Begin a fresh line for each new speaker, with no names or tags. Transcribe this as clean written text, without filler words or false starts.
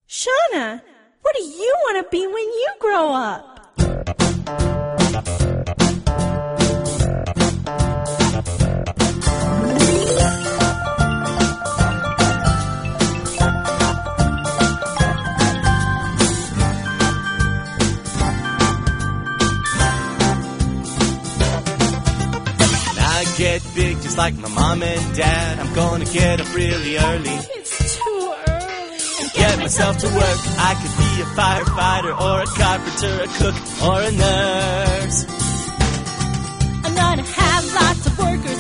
Shauna, what do you want to be when you grow up?
Get big just like my mom and dad. I'm gonna get up really early.
It's too early.
Get myself to work. I could be a firefighter or a carpenter, a cook or a nurse.
I'm gonna have lots of workers